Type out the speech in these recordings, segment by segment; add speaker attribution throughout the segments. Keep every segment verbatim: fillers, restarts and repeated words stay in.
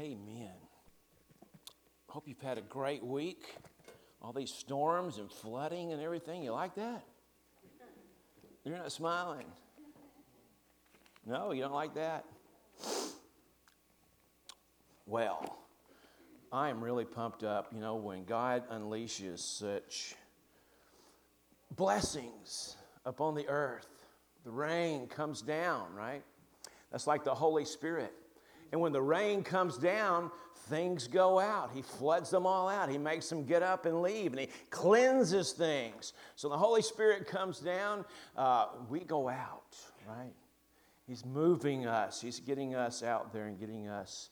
Speaker 1: Amen. Hope you've had a great week. All these storms and flooding and everything. You like that? You're not smiling. No, you don't like that? Well, I am really pumped up, you know, when God unleashes such blessings upon the earth. The rain comes down, right? That's like the Holy Spirit. And when the rain comes down, things go out. He floods them all out. He makes them get up and leave, and he cleanses things. So the Holy Spirit comes down, uh, we go out, right? He's moving us. He's getting us out there and getting us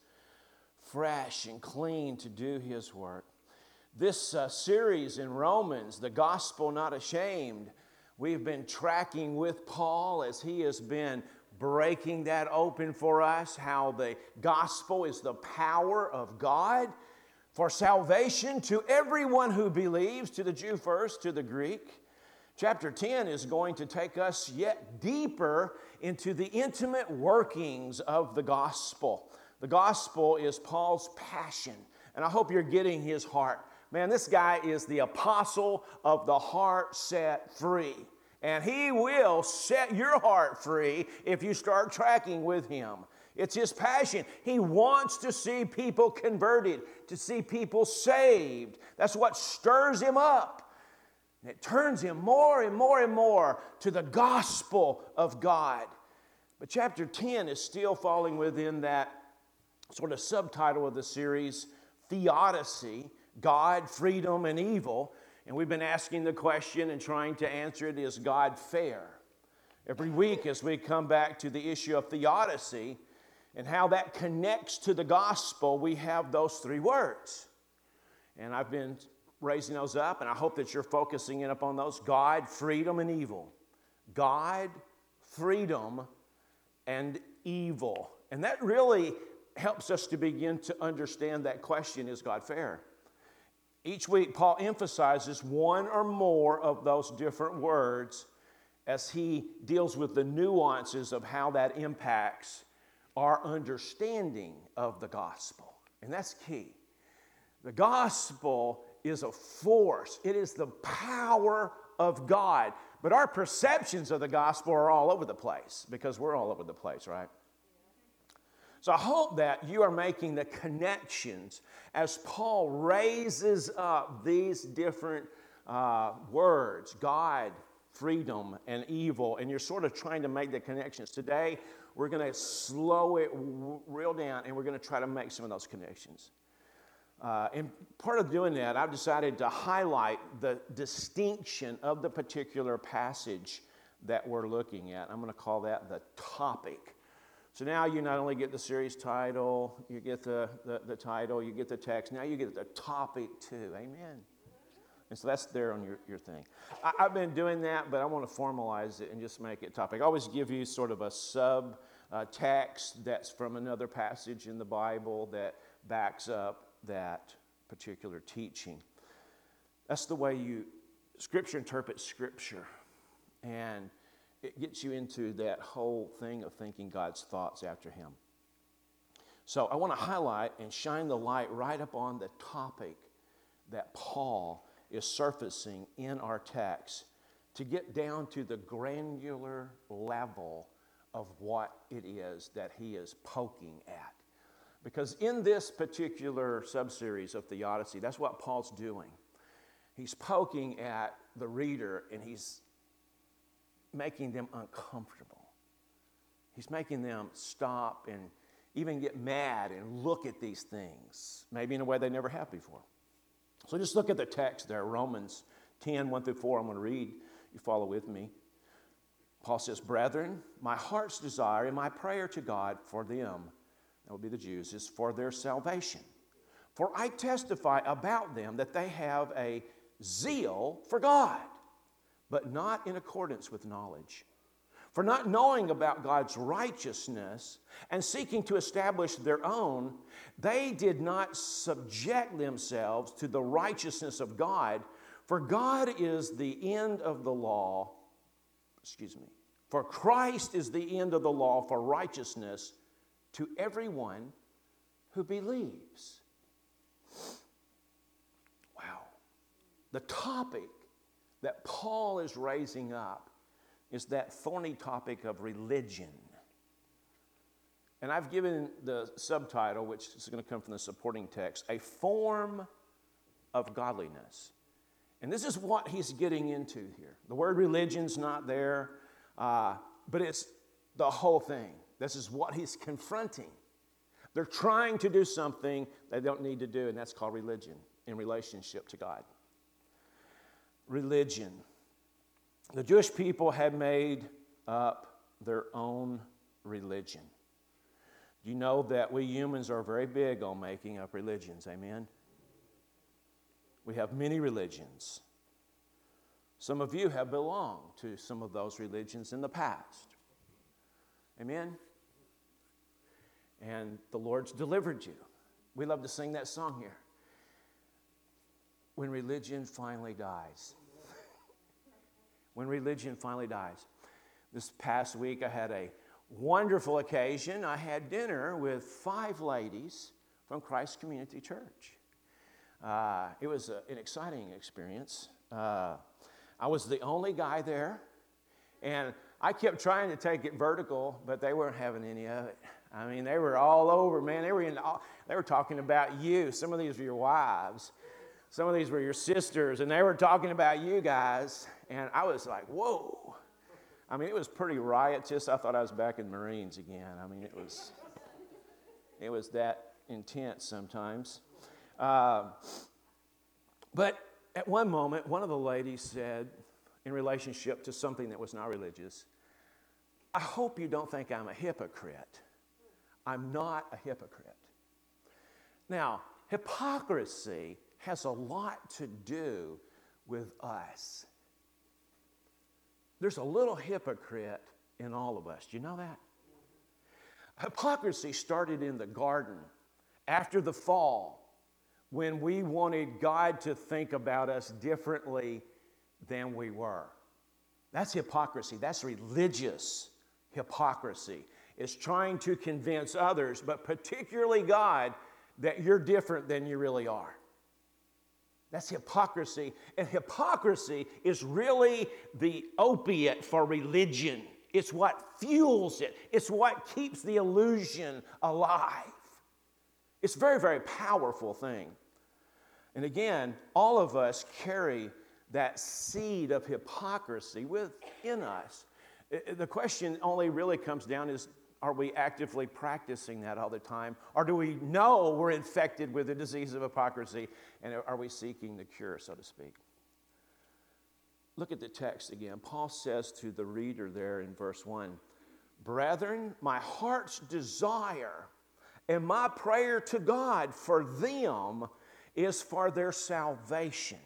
Speaker 1: fresh and clean to do His work. This uh, series in Romans, The Gospel Not Ashamed, we've been tracking with Paul as he has been breaking that open for us, how the gospel is the power of God for salvation to everyone who believes, to the Jew first, to the Greek. Chapter ten is going to take us yet deeper into the intimate workings of the gospel. The gospel is Paul's passion, and I hope you're getting his heart. Man, this guy is the apostle of the heart set free. And he will set your heart free if you start tracking with him. It's his passion. He wants to see people converted, to see people saved. That's what stirs him up. And it turns him more and more and more to the gospel of God. But chapter ten is still falling within that sort of subtitle of the series, Theodicy, God, Freedom, and Evil. And we've been asking the question and trying to answer it, is God fair? Every week as we come back to the issue of theodicy and how that connects to the gospel, we have those three words. And I've been raising those up, and I hope that you're focusing in upon those. God, freedom, and evil. God, freedom, and evil. And that really helps us to begin to understand that question, is God fair? Each week, Paul emphasizes one or more of those different words as he deals with the nuances of how that impacts our understanding of the gospel. And that's key. The gospel is a force. It is the power of God. But our perceptions of the gospel are all over the place because we're all over the place, right? So I hope that you are making the connections as Paul raises up these different uh, words, God, freedom, and evil, and you're sort of trying to make the connections. Today, we're going to slow it w- real down, and we're going to try to make some of those connections. Uh, and part of doing that, I've decided to highlight the distinction of the particular passage that we're looking at. I'm going to call that the topic. So now you not only get the series title, you get the, the, the title, you get the text, now you get the topic too. Amen. And so that's there on your, your thing. I, I've been doing that, but I want to formalize it and just make it topic. I always give you sort of a sub uh, text that's from another passage in the Bible that backs up that particular teaching. That's the way you, Scripture interprets Scripture. And it gets you into that whole thing of thinking God's thoughts after Him. So I want to highlight and shine the light right up on the topic that Paul is surfacing in our text to get down to the granular level of what it is that he is poking at. Because in this particular subseries of theodicy, that's what Paul's doing. He's poking at the reader and he's making them uncomfortable. He's making them stop and even get mad and look at these things, maybe in a way they never have before. So just look at the text there, Romans ten, one through four. I'm going to read. You follow with me. Paul says, "Brethren, my heart's desire and my prayer to God for them," that will be the Jews, "is for their salvation. For I testify about them that they have a zeal for God, but not in accordance with knowledge. For not knowing about God's righteousness and seeking to establish their own, they did not subject themselves to the righteousness of God. For God is the end of the law, excuse me, for Christ is the end of the law for righteousness to everyone who believes. Wow. The topic that Paul is raising up is that thorny topic of religion. And I've given the subtitle, which is going to come from the supporting text, a form of godliness. And this is what he's getting into here. The word religion's not there, uh, but it's the whole thing. This is what he's confronting. They're trying to do something they don't need to do, and that's called religion in relationship to God. Religion. The Jewish people had made up their own religion. You know that we humans are very big on making up religions, amen? We have many religions. Some of you have belonged to some of those religions in the past. Amen? And the Lord's delivered you. We love to sing that song here. When religion finally dies. When religion finally dies. This past week I had a wonderful occasion. I had dinner with five ladies from Christ Community Church. Uh, it was a, an exciting experience. Uh, I was the only guy there, and I kept trying to take it vertical, but they weren't having any of it. I mean, they were all over, man. They were in. All, they were talking about you. Some of these were your wives. Some of these were your sisters, and they were talking about you guys. And I was like, whoa. I mean, it was pretty riotous. I thought I was back in Marines again. I mean, it was, it was that intense sometimes. Uh, but at one moment, one of the ladies said, in relationship to something that was not religious, I hope you don't think I'm a hypocrite. I'm not a hypocrite. Now, hypocrisy has a lot to do with us. There's a little hypocrite in all of us. Do you know that? Hypocrisy started in the garden after the fall, when we wanted God to think about us differently than we were. That's hypocrisy. That's religious hypocrisy. It's trying to convince others, but particularly God, that you're different than you really are. That's hypocrisy. And hypocrisy is really the opiate for religion. It's what fuels it. It's what keeps the illusion alive. It's a very, very powerful thing. And again, all of us carry that seed of hypocrisy within us. The question only really comes down is, are we actively practicing that all the time? Or do we know we're infected with the disease of hypocrisy, and are we seeking the cure, so to speak? Look at the text again. Paul says to the reader there in verse one, "Brethren, my heart's desire and my prayer to God for them is for their salvation.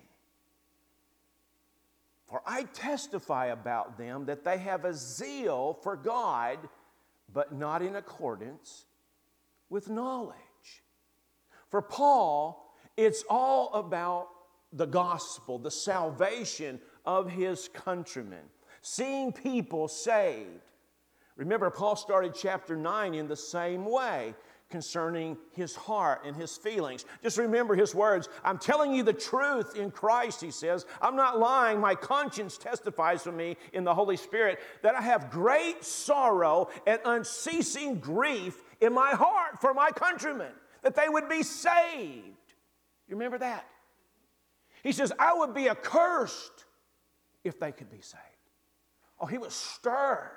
Speaker 1: For I testify about them that they have a zeal for God, but not in accordance with knowledge." For Paul, it's all about the gospel, the salvation of his countrymen, seeing people saved. Remember, Paul started chapter nine in the same way concerning his heart and his feelings. Just remember his words. I'm telling you the truth in Christ, he says. I'm not lying. My conscience testifies for me in the Holy Spirit that I have great sorrow and unceasing grief in my heart for my countrymen, that they would be saved. You remember that? He says, I would be accursed if they could be saved. Oh, he was stirred.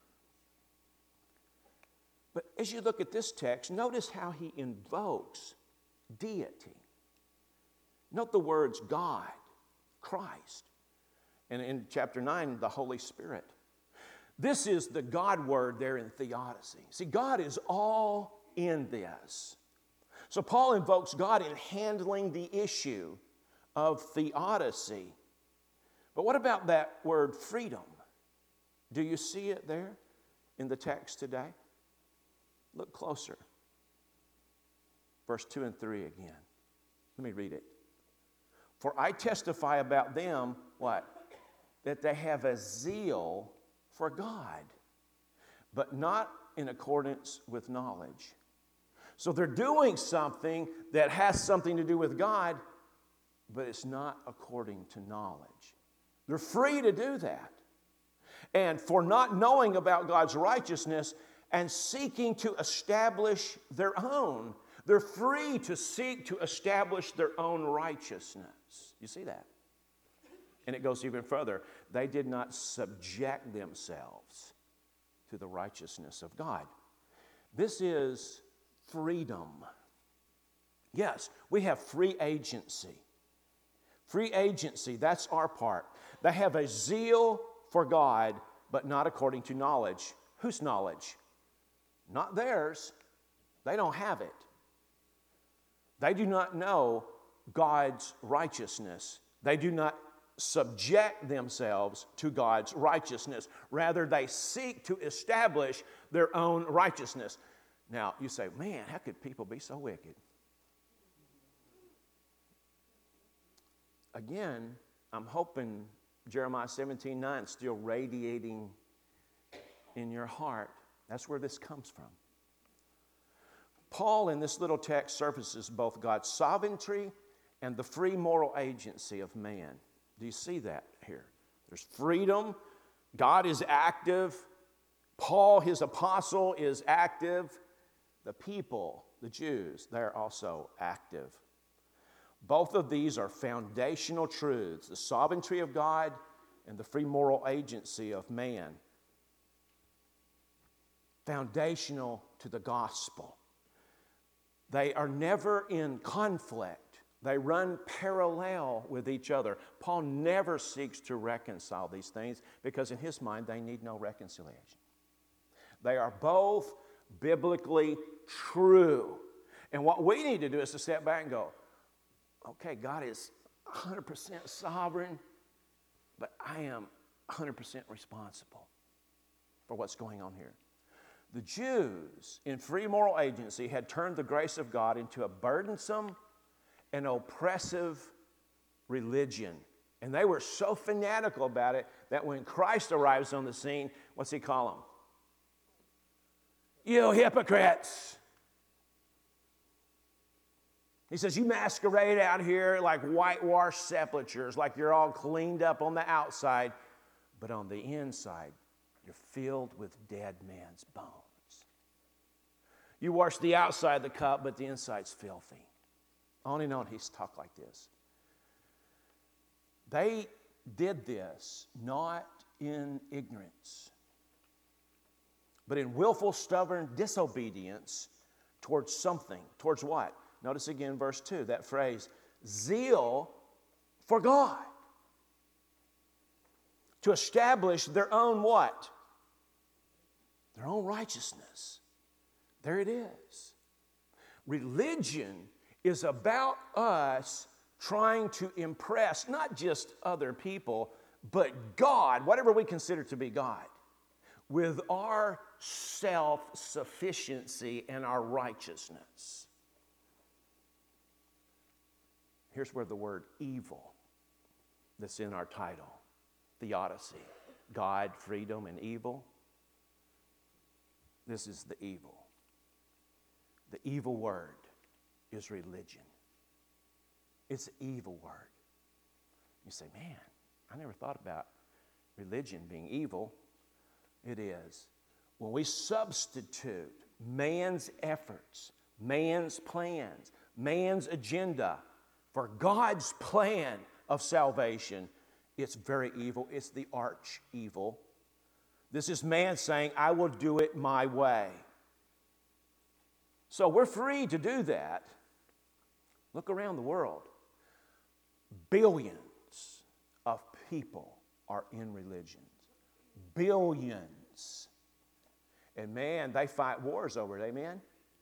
Speaker 1: But as you look at this text, notice how he invokes deity. Note the words God, Christ, and in chapter nine, the Holy Spirit. This is the God word there in theodicy. See, God is all in this. So Paul invokes God in handling the issue of theodicy. But what about that word freedom? Do you see it there in the text today? Look closer. Verse two and three again. Let me read it. For I testify about them, what? That they have a zeal for God, but not in accordance with knowledge. So they're doing something that has something to do with God, but it's not according to knowledge. They're free to do that. And for not knowing about God's righteousness and seeking to establish their own, they're free to seek to establish their own righteousness. You see that? And it goes even further. They did not subject themselves to the righteousness of God. This is freedom. Yes, we have free agency. Free agency, that's our part. They have a zeal for God, but not according to knowledge. Whose knowledge? Not theirs. They don't have it. They do not know God's righteousness. They do not subject themselves to God's righteousness. Rather, they seek to establish their own righteousness. Now, you say, man, how could people be so wicked? Again, I'm hoping Jeremiah seventeen nine is still radiating in your heart. That's where this comes from. Paul, in this little text, surfaces both God's sovereignty and the free moral agency of man. Do you see that here? There's freedom. God is active. Paul, his apostle, is active. The people, the Jews, they're also active. Both of these are foundational truths, the sovereignty of God and the free moral agency of man. Foundational to the gospel. They are never in conflict. They run parallel with each other. Paul never seeks to reconcile these things because in his mind they need no reconciliation. They are both biblically true. And what we need to do is to step back and go, okay, God is one hundred percent sovereign, but I am one hundred percent responsible for what's going on here. The Jews, in free moral agency, had turned the grace of God into a burdensome and oppressive religion. And they were so fanatical about it that when Christ arrives on the scene, what's he call them? You hypocrites. He says, you masquerade out here like whitewashed sepulchres, like you're all cleaned up on the outside, but on the inside, you're filled with dead man's bones. You wash the outside of the cup, but the inside's filthy. On and on, he's talked like this. They did this not in ignorance, but in willful, stubborn disobedience towards something. Towards what? Notice again verse two, that phrase, zeal for God. To establish their own what? Their own righteousness. There it is. Religion is about us trying to impress not just other people, but God, whatever we consider to be God, with our self-sufficiency and our righteousness. Here's where the word evil that's in our title, theodicy, God, freedom, and evil. This is the evil. The evil word is religion. It's an evil word. You say, man, I never thought about religion being evil. It is. When we substitute man's efforts, man's plans, man's agenda for God's plan of salvation, it's very evil. It's the arch evil. This is man saying, I will do it my way. So we're free to do that. Look around the world. Billions of people are in religions. Billions. And man, they fight wars over it, amen?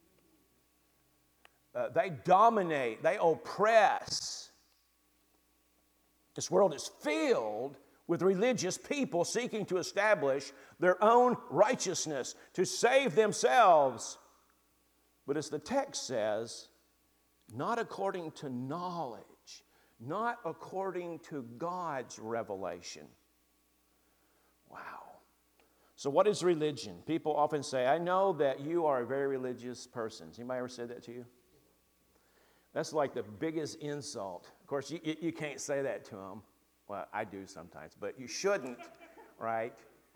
Speaker 1: Uh, they dominate, they oppress. This world is filled with religious people seeking to establish their own righteousness, to save themselves. But as the text says, not according to knowledge, not according to God's revelation. Wow. So what is religion? People often say, I know that you are a very religious person. Has anybody ever said that to you? That's like the biggest insult. Of course, you, you can't say that to them. Well, I do sometimes, but you shouldn't, right?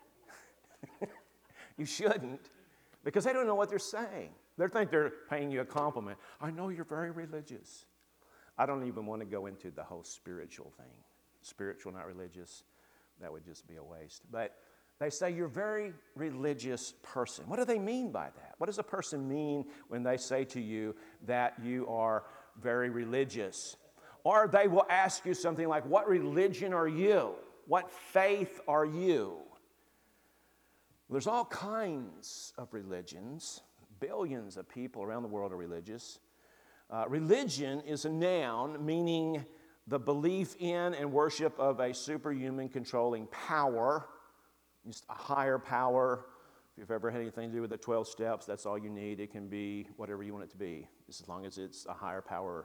Speaker 1: You shouldn't, because they don't know what they're saying. They think they're paying you a compliment. I know you're very religious. I don't even want to go into the whole spiritual thing. Spiritual, not religious. That would just be a waste. But they say you're a very religious person. What do they mean by that? What does a person mean when they say to you that you are very religious? Or they will ask you something like, what religion are you? What faith are you? There's all kinds of religions. Billions of people around the world are religious. Uh, religion is a noun meaning the belief in and worship of a superhuman controlling power, just a higher power. If you've ever had anything to do with the twelve steps, that's all you need. It can be whatever you want it to be, just as long as it's a higher power.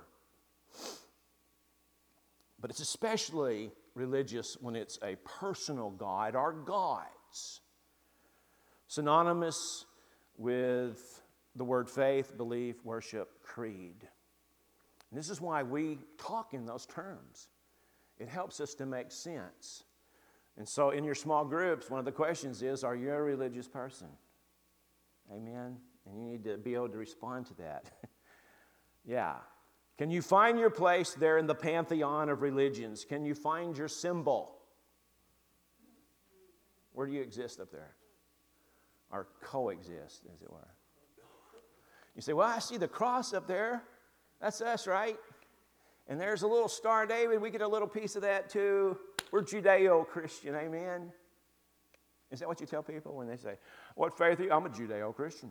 Speaker 1: But it's especially religious when it's a personal God or gods. Synonymous with the word faith, belief, worship, creed. And this is why we talk in those terms. It helps us to make sense. And so in your small groups, one of the questions is, are you a religious person? Amen? And you need to be able to respond to that. Yeah. Can you find your place there in the pantheon of religions? Can you find your symbol? Where do you exist up there? Or coexist, as it were. You say, well, I see the cross up there. That's us, right? And there's a little Star David. We get a little piece of that too. We're Judeo-Christian, amen? Is that what you tell people when they say, what faith are you? I'm a Judeo-Christian.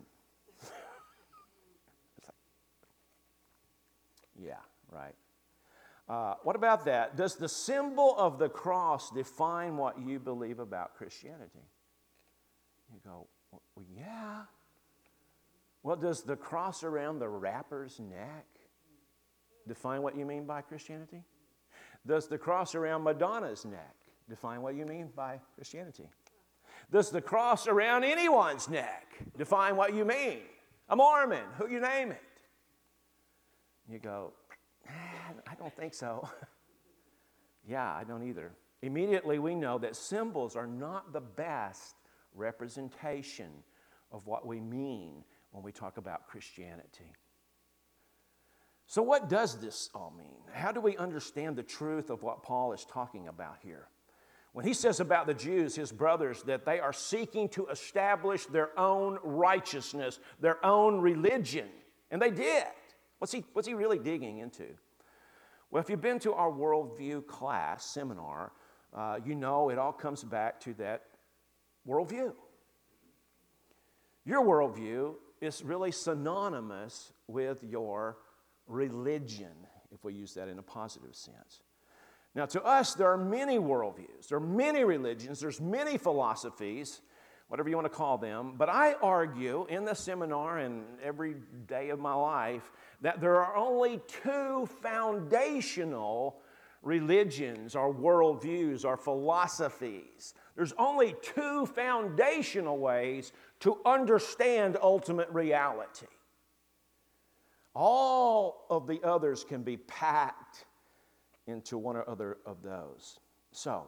Speaker 1: Yeah, right. Uh, what about that? Does the symbol of the cross define what you believe about Christianity? You go, well, yeah. Well, does the cross around the rapper's neck define what you mean by Christianity? Does the cross around Madonna's neck define what you mean by Christianity? Does the cross around anyone's neck define what you mean? A Mormon, who you name it. You go, I don't think so. Yeah, I don't either. Immediately we know that symbols are not the best representation of what we mean when we talk about Christianity. So what does this all mean? How do we understand the truth of what Paul is talking about here? When he says about the Jews, his brothers, that they are seeking to establish their own righteousness, their own religion, and they did. What's he, what's he really digging into? Well, if you've been to our worldview class, seminar, uh, you know it all comes back to that worldview. Your worldview is really synonymous with your religion, if we use that in a positive sense. Now, to us, there are many worldviews. There are many religions. There's many philosophies, whatever you want to call them. But I argue in the seminar and every day of my life that there are only two foundational religions or worldviews or philosophies. There's only two foundational ways to understand ultimate reality. All of the others can be packed into one or other of those. So,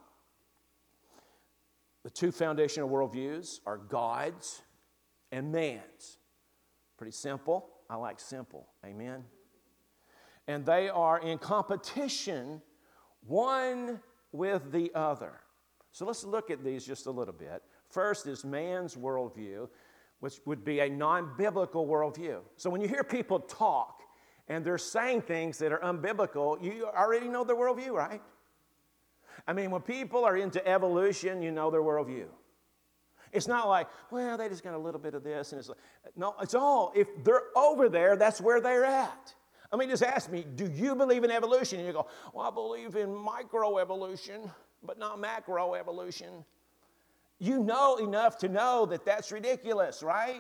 Speaker 1: the two foundational worldviews are God's and man's. Pretty simple. I like simple. Amen? And they are in competition one with the other. So let's look at these just a little bit. First is man's worldview, which would be a non-biblical worldview. So when you hear people talk and they're saying things that are unbiblical, you already know their worldview, right? I mean, when people are into evolution, you know their worldview. It's not like, well, they just got a little bit of this. And it's like, no, it's all, if they're over there, that's where they're at. I mean, just ask me, do you believe in evolution? And you go, well, I believe in microevolution, but not macroevolution. You know enough to know that that's ridiculous, right?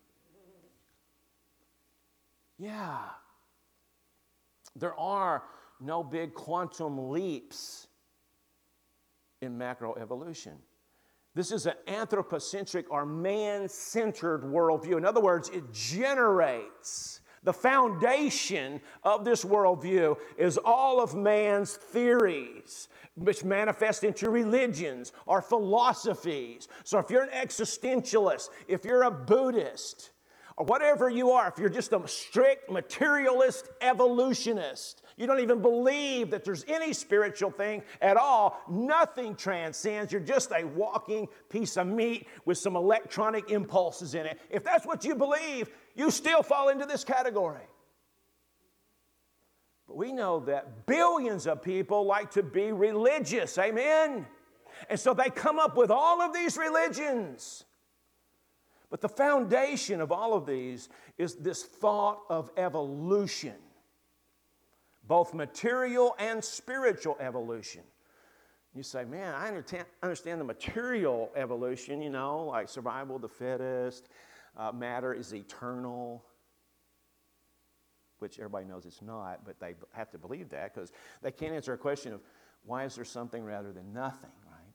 Speaker 1: Yeah. There are no big quantum leaps in macroevolution. This is an anthropocentric or man-centered worldview. In other words, it generates. The foundation of this worldview is all of man's theories, which manifest into religions or philosophies. So if you're an existentialist, if you're a Buddhist, or whatever you are, if you're just a strict materialist evolutionist, you don't even believe that there's any spiritual thing at all, nothing transcends, you're just a walking piece of meat with some electronic impulses in it. If that's what you believe, you still fall into this category. But we know that billions of people like to be religious, amen? And so they come up with all of these religions. But the foundation of all of these is this thought of evolution, both material and spiritual evolution. You say, man, I understand the material evolution, you know, like survival of the fittest, uh, matter is eternal, which everybody knows it's not, but they have to believe that because they can't answer a question of why is there something rather than nothing, right?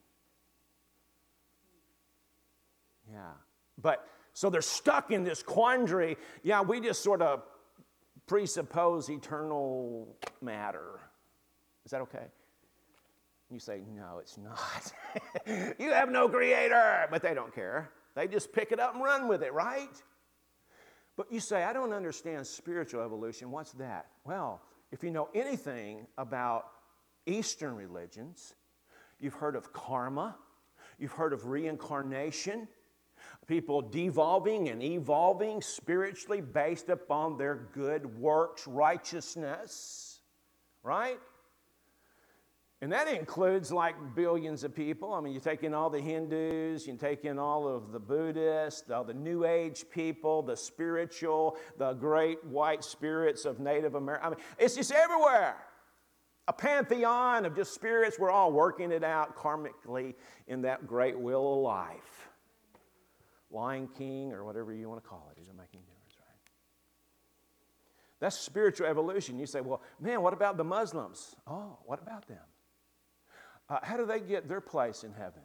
Speaker 1: Yeah. But, so they're stuck in this quandary. Yeah, we just sort of presuppose eternal matter. Is that okay? You say, no, it's not. You have no creator. But they don't care. They just pick it up and run with it, right? But you say, I don't understand spiritual evolution. What's that? Well, if you know anything about Eastern religions, you've heard of karma. You've heard of reincarnation. People devolving and evolving spiritually based upon their good works, righteousness, right? And that includes like billions of people. I mean, you take in all the Hindus, you take in all of the Buddhists, all the New Age people, the spiritual, the great white spirits of Native America. I mean, it's just everywhere. A pantheon of just spirits. We're all working it out karmically in that great wheel of life. Lion King or whatever you want to call it. It doesn't make any difference, right? That's spiritual evolution. You say, well, man, what about the Muslims? Oh, what about them? Uh, how do they get their place in heaven?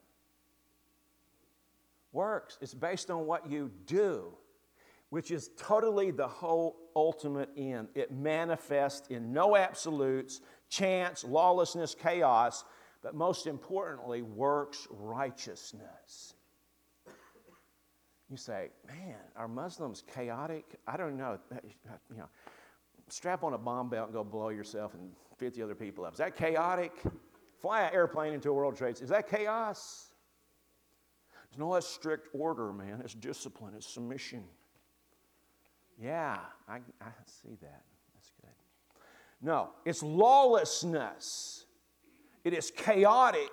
Speaker 1: Works. It's based on what you do, which is totally the whole ultimate end. It manifests in no absolutes, chance, lawlessness, chaos, but most importantly, works righteousness. You say, man, are Muslims chaotic? I don't know. You know, strap on a bomb belt and go blow yourself and fifty other people up. Is that chaotic? Fly an airplane into a World Trade Center. Is that chaos? There's no less strict order, man. It's discipline. It's submission. Yeah, I, I see that. That's good. No, it's lawlessness. It is chaotic.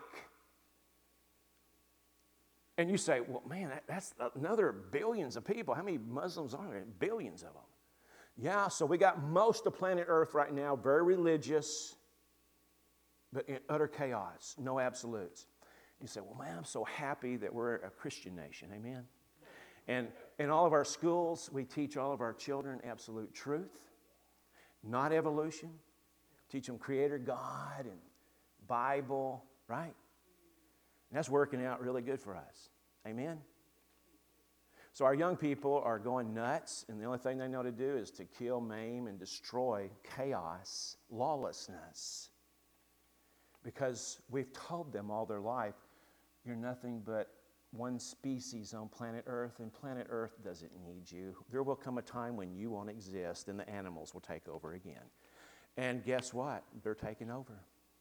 Speaker 1: And you say, well, man, that, that's another billions of people. How many Muslims are there? Billions of them. Yeah, so we got most of planet Earth right now, very religious, but in utter chaos, no absolutes. You say, well, man, I'm so happy that we're a Christian nation. Amen? And in all of our schools, we teach all of our children absolute truth, not evolution. Teach them Creator God and Bible, right? And that's working out really good for us. Amen? So our young people are going nuts, and the only thing they know to do is to kill, maim, and destroy chaos, lawlessness. Because we've told them all their life, you're nothing but one species on planet Earth, and planet Earth doesn't need you. There will come a time when you won't exist, and the animals will take over again. And guess what? They're taking over.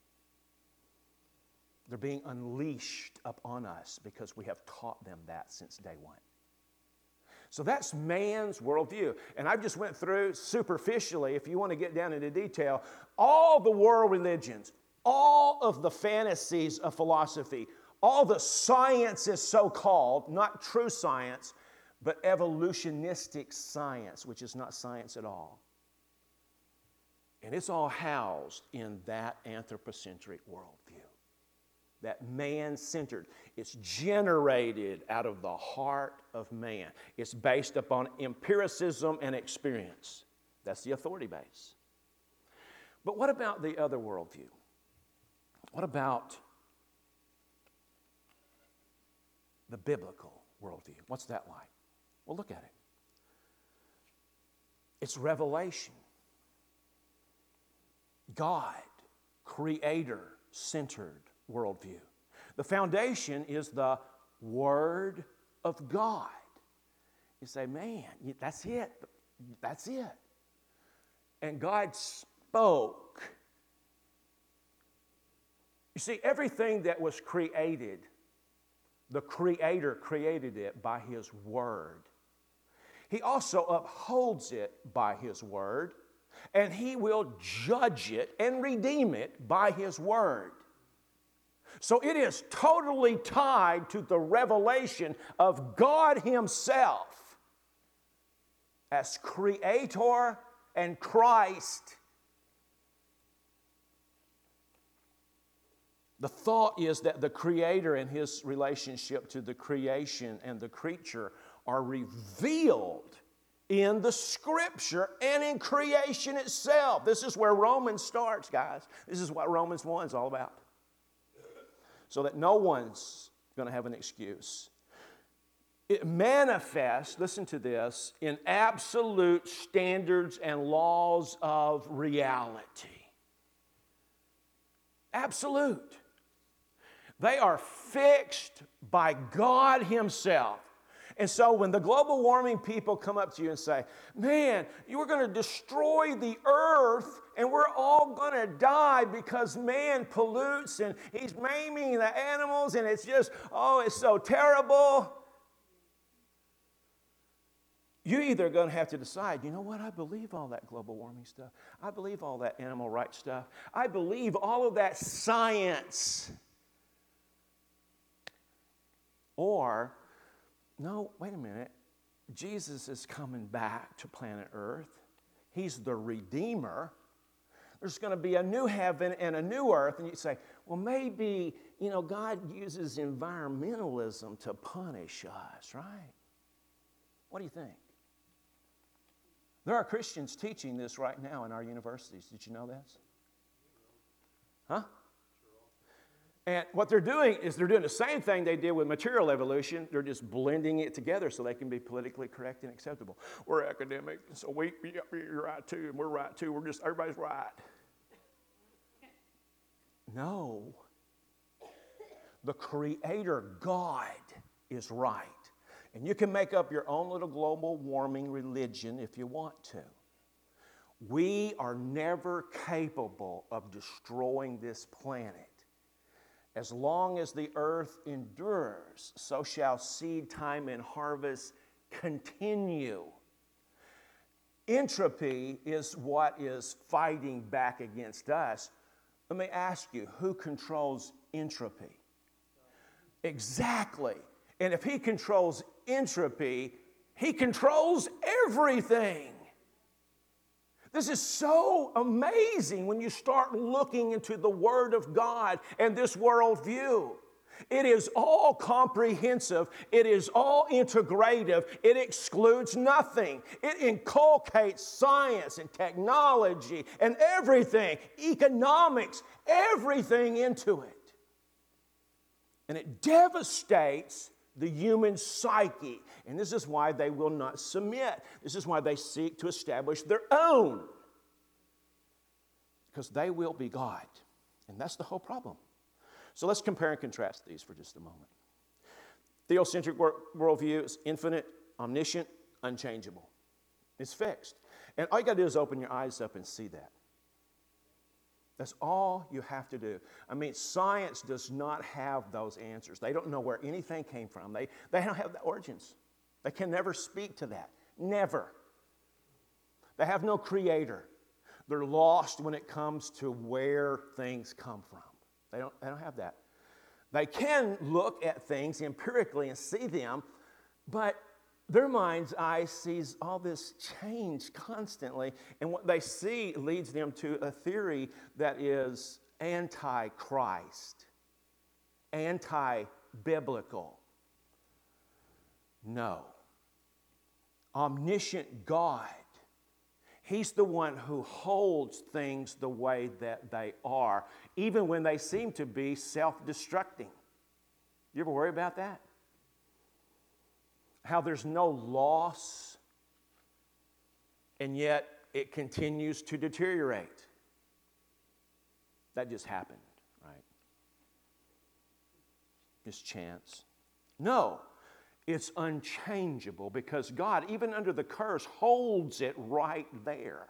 Speaker 1: They're being unleashed upon us because we have taught them that since day one. So that's man's worldview. And I just went through superficially, if you want to get down into detail, all the world religions, all of the fantasies of philosophy, all the sciences so-called, not true science, but evolutionistic science, which is not science at all. And it's all housed in that anthropocentric worldview. That man-centered. It's generated out of the heart of man. It's based upon empiricism and experience. That's the authority base. But what about the other worldview? What about the biblical worldview. What's that like? Well, look at it. It's revelation. God, creator-centered worldview. The foundation is the Word of God. You say, man, that's it. That's it. And God spoke. You see, everything that was created, the Creator created it by His Word. He also upholds it by His Word, and He will judge it and redeem it by His Word. So it is totally tied to the revelation of God Himself as Creator and Christ. The thought is that the Creator and His relationship to the creation and the creature are revealed in the Scripture and in creation itself. This is where Romans starts, guys. This is what Romans one is all about. So that no one's going to have an excuse. It manifests, listen to this, in absolute standards and laws of reality. Absolute. They are fixed by God Himself. And so when the global warming people come up to you and say, man, you were going to destroy the earth and we're all going to die because man pollutes and he's maiming the animals and it's just, oh, it's so terrible. You're either going to have to decide, you know what, I believe all that global warming stuff. I believe all that animal rights stuff. I believe all of that science. Or, no, wait a minute. Jesus is coming back to planet Earth. He's the Redeemer. There's going to be a new heaven and a new earth. And you say, well, maybe, you know, God uses environmentalism to punish us, right? What do you think? There are Christians teaching this right now in our universities. Did you know this? Huh? And what they're doing is they're doing the same thing they did with material evolution. They're just blending it together so they can be politically correct and acceptable. We're academic, so we, you're right too, and we're right too. We're just, everybody's right. No. The Creator God is right. And you can make up your own little global warming religion if you want to. We are never capable of destroying this planet. As long as the earth endures, so shall seed time and harvest continue. Entropy is what is fighting back against us. Let me ask you, who controls entropy? Exactly. And if He controls entropy, He controls everything. This is so amazing when you start looking into the Word of God and this worldview. It is all comprehensive. It is all integrative. It excludes nothing. It inculcates science and technology and everything, economics, everything into it. And it devastates the human psyche. And this is why they will not submit. This is why they seek to establish their own. Because they will be God. And that's the whole problem. So let's compare and contrast these for just a moment. Theocentric worldview is infinite, omniscient, unchangeable. It's fixed. And all you got to do is open your eyes up and see that. That's all you have to do. I mean, science does not have those answers. They don't know where anything came from. They, they don't have the origins. They can never speak to that. Never. They have no creator. They're lost when it comes to where things come from. They don't, they don't have that. They can look at things empirically and see them, but their mind's eye sees all this change constantly, and what they see leads them to a theory that is anti-Christ, anti-biblical. No. Omniscient God, He's the one who holds things the way that they are, even when they seem to be self-destructing. You ever worry about that? how there's no loss, and yet it continues to deteriorate. That just happened, right? Just chance. No, it's unchangeable because God, even under the curse, holds it right there.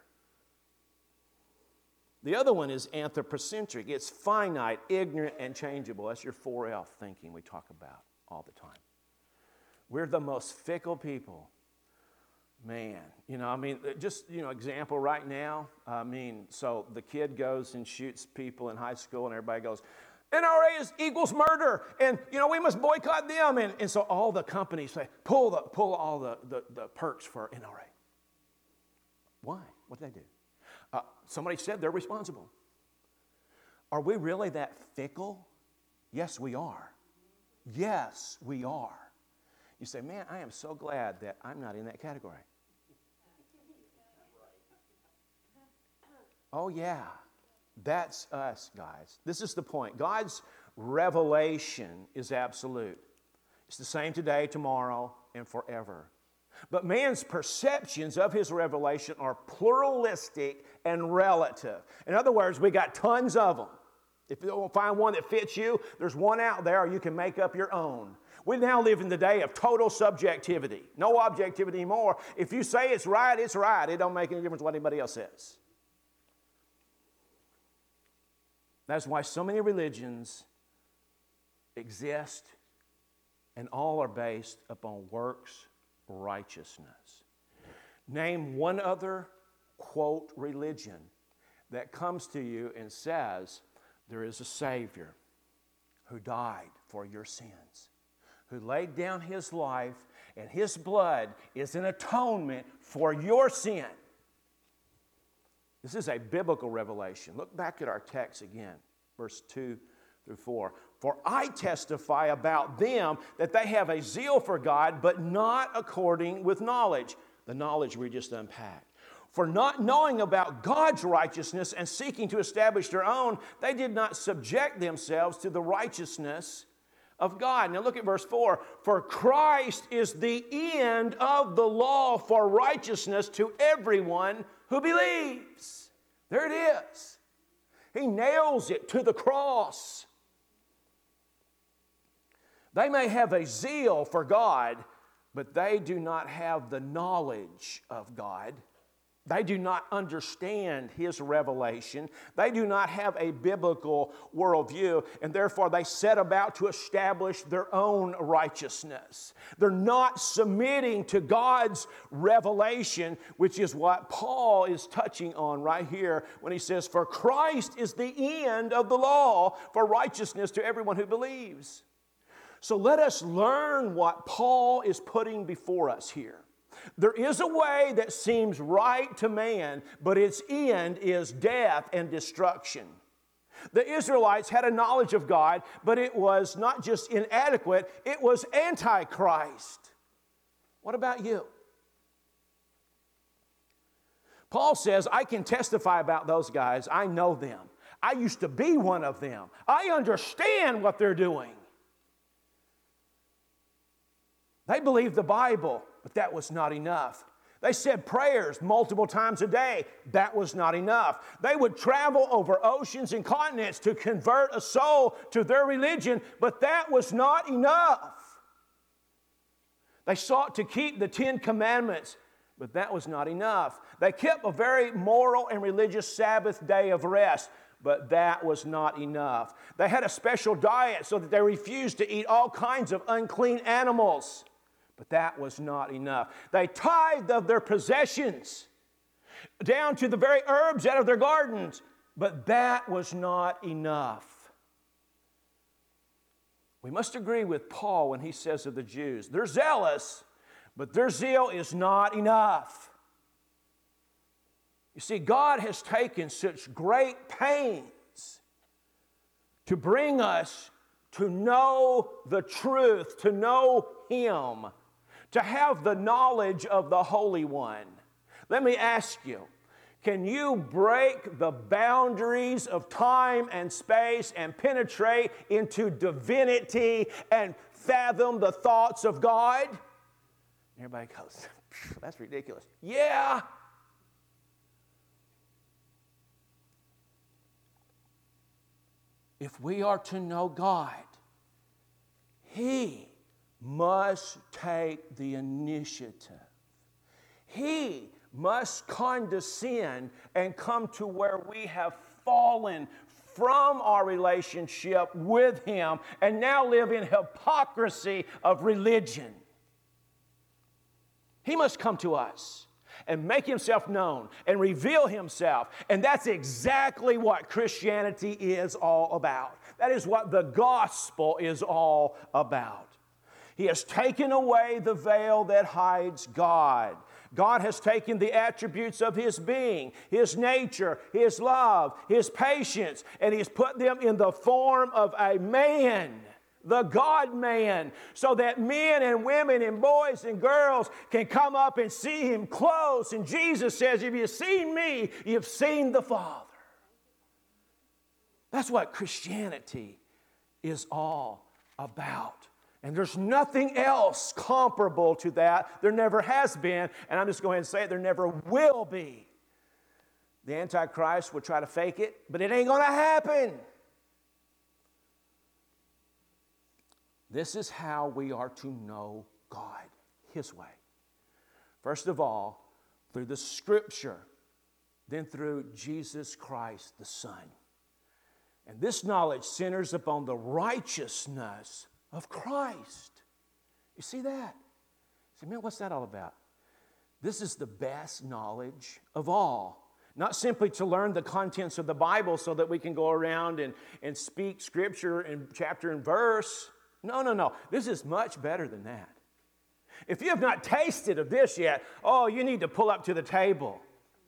Speaker 1: The other one is anthropocentric. It's finite, ignorant, and changeable. That's your four L thinking we talk about all the time. We're the most fickle people. Man, you know, I mean, just, you know, example right now, I mean, so the kid goes and shoots people in high school and everybody goes, N R A is equals murder, and, you know, we must boycott them. And, and so all the companies say, pull, the, pull all the, the, the perks for N R A. Why? What did they do? Uh, somebody said they're responsible. Are we really that fickle? Yes, we are. Yes, we are. You say, man, I am so glad that I'm not in that category. Oh, yeah, that's us, guys. This is the point. God's revelation is absolute. It's the same today, tomorrow, and forever. But man's perceptions of his revelation are pluralistic and relative. In other words, we got tons of them. If you don't find one that fits you, there's one out there, or you can make up your own. We now live in the day of total subjectivity. No objectivity anymore. If you say it's right, it's right. It don't make any difference what anybody else says. That's why so many religions exist, and all are based upon works righteousness. Name one other, quote, religion that comes to you and says there is a Savior who died for your sins, who laid down his life, and his blood is an atonement for your sin. This is a biblical revelation. Look back at our text again, verse two through four. For I testify about them that they have a zeal for God, but not according with knowledge. The knowledge we just unpacked. For not knowing about God's righteousness and seeking to establish their own, they did not subject themselves to the righteousness of God. Now look at verse four. For Christ is the end of the law for righteousness to everyone who believes. There it is. He nails it to the cross. They may have a zeal for God, but they do not have the knowledge of God. They do not understand his revelation. They do not have a biblical worldview, and therefore they set about to establish their own righteousness. They're not submitting to God's revelation, which is what Paul is touching on right here when he says, for Christ is the end of the law for righteousness to everyone who believes. So let us learn what Paul is putting before us here. There is a way that seems right to man, but its end is death and destruction. The Israelites had a knowledge of God, but it was not just inadequate, it was antichrist. What about you? Paul says, I can testify about those guys. I know them. I used to be one of them. I understand what they're doing. They believed the Bible, but that was not enough. They said prayers multiple times a day. That was not enough. They would travel over oceans and continents to convert a soul to their religion, but that was not enough. They sought to keep the Ten Commandments, but that was not enough. They kept a very moral and religious Sabbath day of rest, but that was not enough. They had a special diet so that they refused to eat all kinds of unclean animals. But that was not enough. They tithed of their possessions down to the very herbs out of their gardens. But that was not enough. We must agree with Paul when he says of the Jews, they're zealous, but their zeal is not enough. You see, God has taken such great pains to bring us to know the truth, to know Him, to have the knowledge of the Holy One. Let me ask you, can you break the boundaries of time and space and penetrate into divinity and fathom the thoughts of God? Everybody goes, that's ridiculous. Yeah. If we are to know God, He must take the initiative. He must condescend and come to where we have fallen from our relationship with Him and now live in hypocrisy of religion. He must come to us and make Himself known and reveal Himself. And that's exactly what Christianity is all about. That is what the gospel is all about. He has taken away the veil that hides God. God has taken the attributes of His being, His nature, His love, His patience, and He's put them in the form of a man, the God-man, so that men and women and boys and girls can come up and see Him close. And Jesus says, if you've seen me, you've seen the Father. That's what Christianity is all about. And there's nothing else comparable to that. There never has been, and I'm just going to say it, there never will be. The Antichrist will try to fake it, but it ain't going to happen. This is how we are to know God, His way. First of all, through the Scripture, then through Jesus Christ, the Son. And this knowledge centers upon the righteousness of Christ. You see that? You say, man, what's that all about? This is the best knowledge of all. Not simply to learn the contents of the Bible so that we can go around and, and speak Scripture in chapter and verse. No, no, no. This is much better than that. If you have not tasted of this yet, oh, you need to pull up to the table.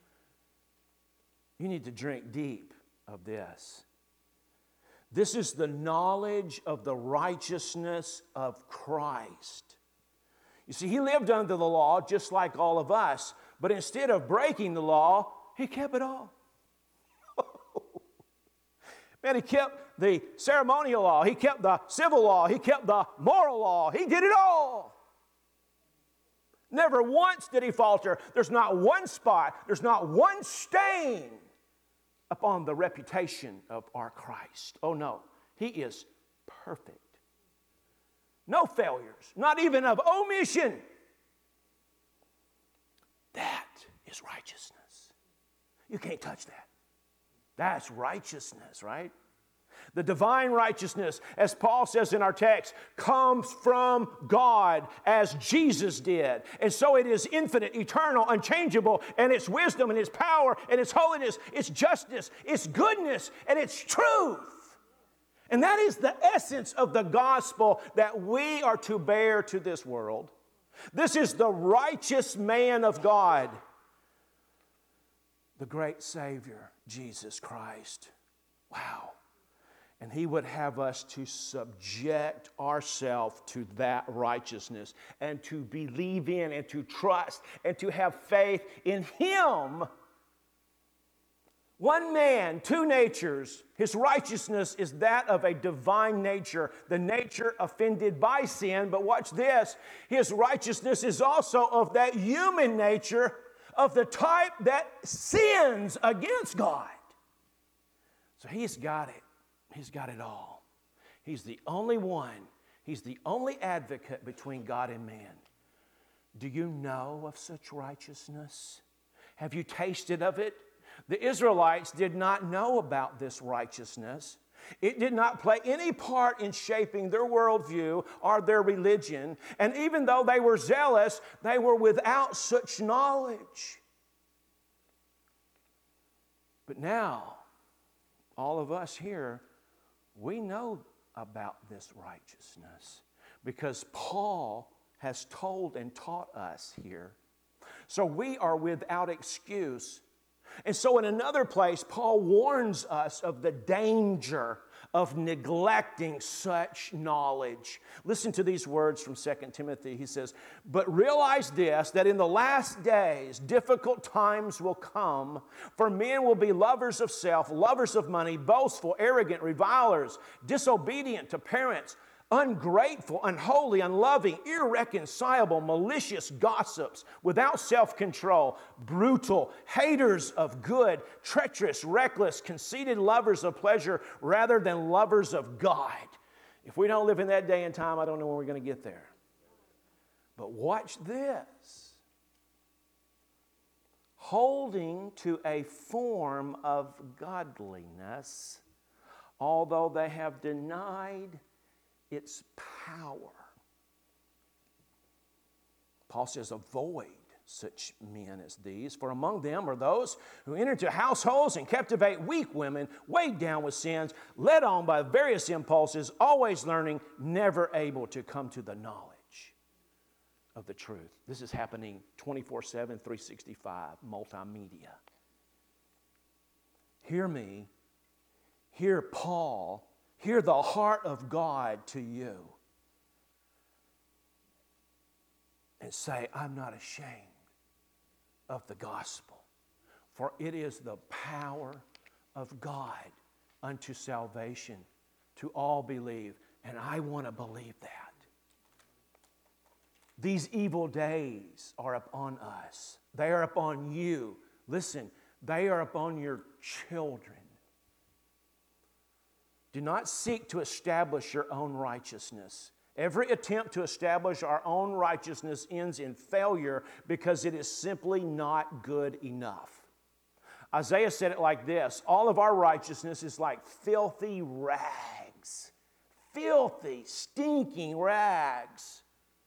Speaker 1: You need to drink deep of this. This is the knowledge of the righteousness of Christ. You see, He lived under the law just like all of us, but instead of breaking the law, He kept it all. Man, He kept the ceremonial law, He kept the civil law, He kept the moral law. He did it all. Never once did He falter. There's not one spot, there's not one stain upon the reputation of our Christ. Oh no, He is perfect. No failures, not even of omission. That is righteousness. You can't touch that. That's righteousness, right? The divine righteousness, as Paul says in our text, comes from God as Jesus did. And so it is infinite, eternal, unchangeable, and its wisdom and its power and its holiness, its justice, its goodness, and its truth. And that is the essence of the gospel that we are to bear to this world. This is the righteous man of God, the great Savior, Jesus Christ. Wow. And He would have us to subject ourselves to that righteousness and to believe in and to trust and to have faith in Him. One man, two natures. His righteousness is that of a divine nature, the nature offended by sin. But watch this. His righteousness is also of that human nature of the type that sins against God. So He's got it. He's got it all. He's the only one. He's the only advocate between God and man. Do you know of such righteousness? Have you tasted of it? The Israelites did not know about this righteousness. It did not play any part in shaping their worldview or their religion. And even though they were zealous, they were without such knowledge. But now, all of us here, we know about this righteousness because Paul has told and taught us here. So we are without excuse. And so in another place, Paul warns us of the danger of neglecting such knowledge. Listen to these words from Second Timothy. He says, "But realize this, that in the last days difficult times will come, for men will be lovers of self, lovers of money, boastful, arrogant, revilers, disobedient to parents, ungrateful, unholy, unloving, irreconcilable, malicious gossips, without self-control, brutal, haters of good, treacherous, reckless, conceited, lovers of pleasure rather than lovers of God. If we don't live in that day and time, I don't know when we're going to get there. But watch this. Holding to a form of godliness, although they have denied its power. Paul says, avoid such men as these, for among them are those who enter into households and captivate weak women, weighed down with sins, led on by various impulses, always learning, never able to come to the knowledge of the truth. This is happening twenty-four seven, three sixty-five, multimedia. Hear me. Hear Paul. Hear the heart of God to you. And say, I'm not ashamed of the gospel, for it is the power of God unto salvation to all believe. And I want to believe that. These evil days are upon us. They are upon you. Listen, they are upon your children. Do not seek to establish your own righteousness. Every attempt to establish our own righteousness ends in failure because it is simply not good enough. Isaiah said it like this: all of our righteousness is like filthy rags. Filthy, stinking rags.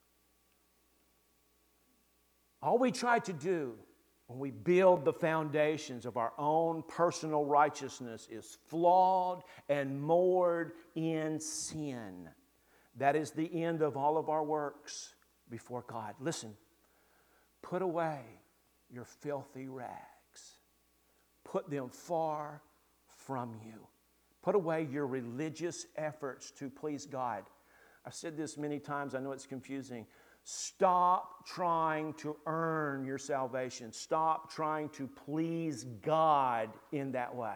Speaker 1: All we try to do when we build the foundations of our own personal righteousness is flawed and moored in sin. That is the end of all of our works before God. Listen, put away your filthy rags. Put them far from you. Put away your religious efforts to please God. I've said this many times. I know it's confusing. Stop trying to earn your salvation. Stop trying to please God in that way.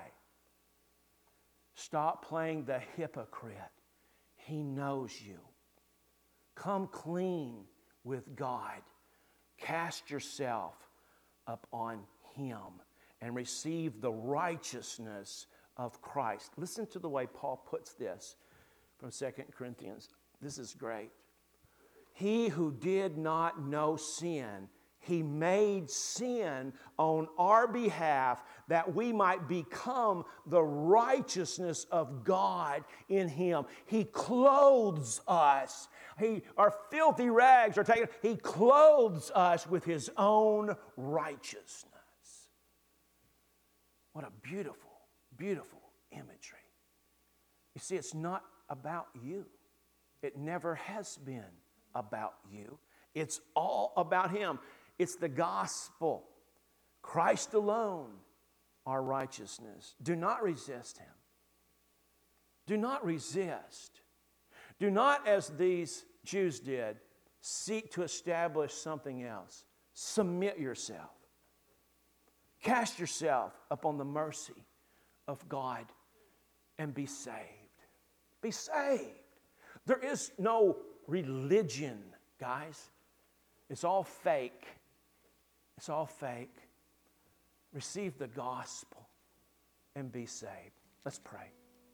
Speaker 1: Stop playing the hypocrite. He knows you. Come clean with God. Cast yourself upon Him and receive the righteousness of Christ. Listen to the way Paul puts this from Second Corinthians. This is great. He who did not know sin, He made sin on our behalf that we might become the righteousness of God in Him. He clothes us. He, our filthy rags are taken. He clothes us with His own righteousness. What a beautiful, beautiful imagery. You see, it's not about you. It never has been about you. It's all about Him. It's the gospel. Christ alone, our righteousness. Do not resist Him. Do not resist. Do not, as these Jews did, seek to establish something else. Submit yourself. Cast yourself upon the mercy of God and be saved. Be saved. There is no religion, guys. It's all fake. It's all fake. Receive the gospel and be saved. Let's pray.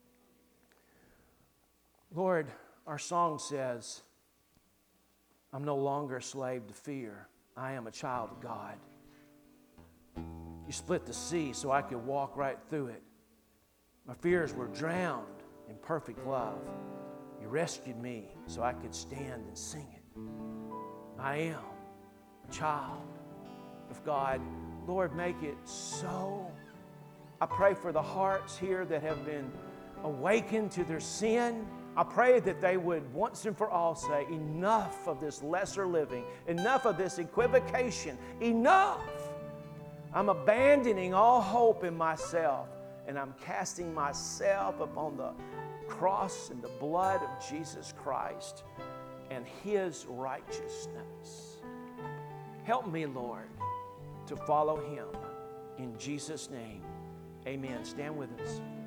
Speaker 1: Lord, our song says, I'm no longer a slave to fear. I am a child of God. You split the sea so I could walk right through it. My fears were drowned in perfect love. You rescued me so I could stand and sing it. I am a child of God. Lord, make it so. I pray for the hearts here that have been awakened to their sin. I pray that they would once and for all say, enough of this lesser living, enough of this equivocation, enough. I'm abandoning all hope in myself, and I'm casting myself upon the cross and the blood of Jesus Christ and His righteousness. Help me, Lord, to follow Him. In Jesus' name, amen. Stand with us.